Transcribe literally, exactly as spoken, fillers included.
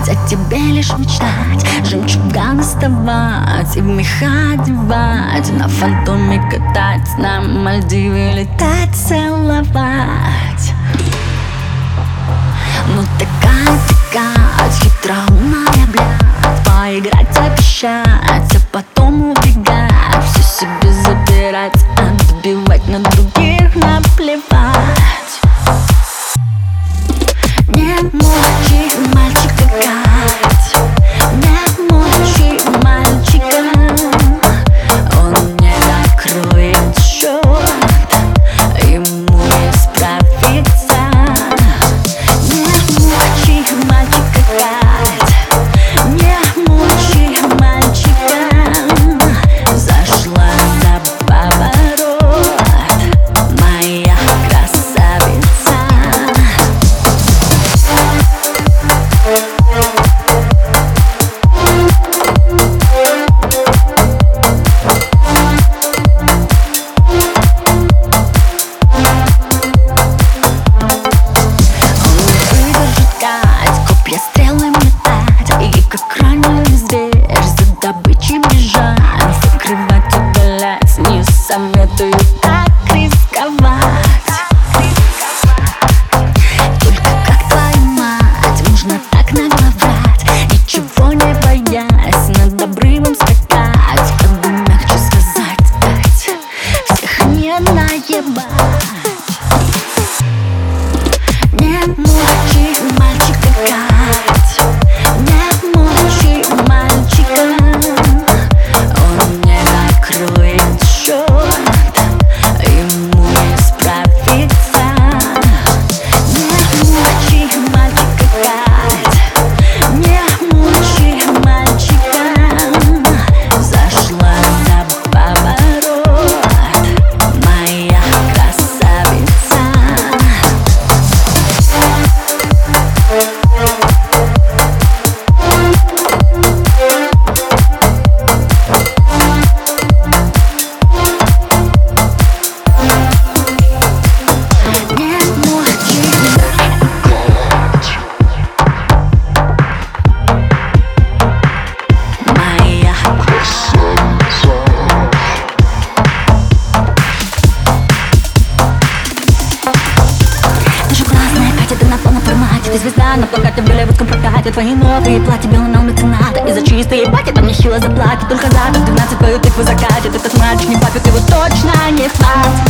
о тебе лишь мечтать, жемчуга доставать и в меха одевать, на фантоме катать, на Мальдивы летать, целовать. Ну такая, такая, хитроумная, блядь, поиграть, обещать, а потом убегать, все себе забирать, отбивать, на других наплевать. Не мучи мальчика гать, не мучи мальчика, он не закроет счет, ему не справиться. Не мучи мальчика гать, не мучи мальчика, зашла за поворот моя красавица. Стрелы метать и как раненый зверь за добычей бежать, закрывать, удалять, не советую так рисковать. Только как твою мать можно так нагло врать, ничего не боясь, над обрывом скакать, как бы мягче сказать, дать всех не наебать. Не мучи мальчика гать, не мучи мальчика, он не закроет счет, ему не справиться. Не мучи мальчика гать, не мучи мальчика, зашла за поворот моя красавица. Ты звезда на плакате в голливудском прокате, твои новые платья белые на улице надо, и за чистые баки там нехило заплатят. Только за двенадцать твою тыкву закатит, этот мальчик не папик, его точно не факт.